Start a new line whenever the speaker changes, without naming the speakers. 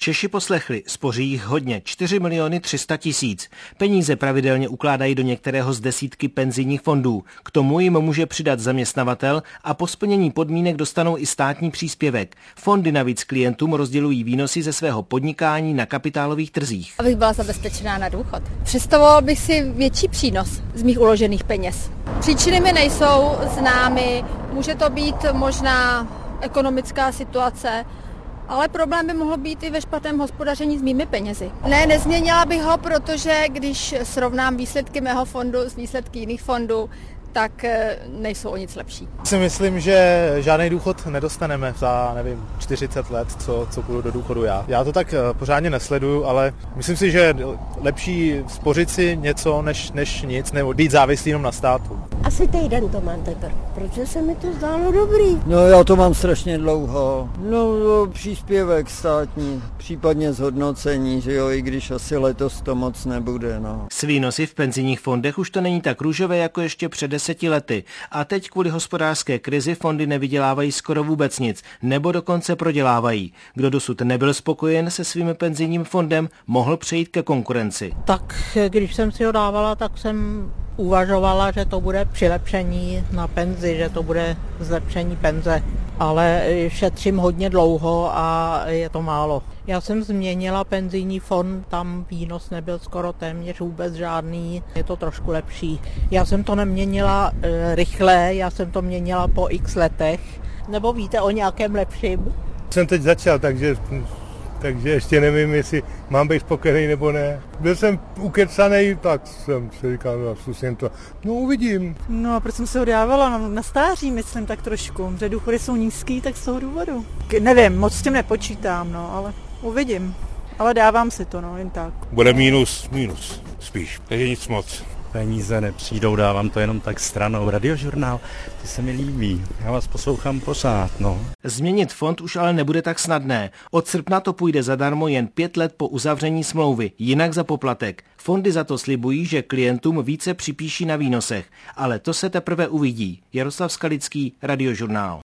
Češi poslechli, spoří jich hodně, 4 300 000. Peníze pravidelně ukládají do některého z desítky penzijních fondů. K tomu jim může přidat zaměstnavatel a po splnění podmínek dostanou i státní příspěvek. Fondy navíc klientům rozdělují výnosy ze svého podnikání na kapitálových trzích.
Abych byla zabezpečená na důchod. Představoval bych si větší přínos z mých uložených peněz. Příčiny mi nejsou známy, může to být možná ekonomická situace, ale problém by mohl být i ve špatném hospodaření s mými penězi. Ne, nezměnila bych ho, protože když srovnám výsledky mého fondu s výsledky jiných fondů, tak nejsou o nic lepší.
Si myslím, že žádný důchod nedostaneme za, 40 let, co půjdu do důchodu já. Já to tak pořádně nesleduju, ale myslím si, že je lepší spořit si něco, než nic, nebo být závislý jenom na státu.
Asi týden to mám teprve, protože se mi to zdálo dobrý.
No já to mám strašně dlouho. No příspěvek státní, případně zhodnocení, že jo, i když asi letos to moc nebude, no.
S výnosy v penzijních fondech už to není tak růžové jako ještě před 10 lety. A teď kvůli hospodářské krizi fondy nevydělávají skoro vůbec nic, nebo dokonce prodělávají. Kdo dosud nebyl spokojen se svým penzijním fondem, mohl přejít ke konkurenci.
Tak když jsem si ho dávala, tak jsem uvažovala, že to bude přilepšení na penzi, že to bude zlepšení penze, ale šetřím hodně dlouho a je to málo. Já jsem změnila penzijní fond, tam výnos nebyl skoro téměř vůbec žádný, je to trošku lepší. Já jsem to neměnila rychle, já jsem to měnila po x letech, nebo víte o nějakém lepším?
Jsem teď začal, takže ještě nevím, jestli mám být spokojený nebo ne. Byl jsem ukecanej, tak jsem si říkal, no zkusím to. No uvidím.
No a proč jsem se ho dávala? Na stáří, myslím tak trošku, že důchody jsou nízký, tak z toho důvodu. Nevím, moc s tím nepočítám, no, ale uvidím. Ale dávám si to, no, jen tak.
Bude minus spíš, takže nic moc.
Peníze nepřijdou, dávám to jenom tak stranou. Radiožurnál, ty se mi líbí. Já vás poslouchám pořád, no.
Změnit fond už ale nebude tak snadné. Od srpna to půjde zadarmo jen 5 let po uzavření smlouvy, jinak za poplatek. Fondy za to slibují, že klientům více připíší na výnosech, ale to se teprve uvidí. Jaroslav Skalický, Radiožurnál.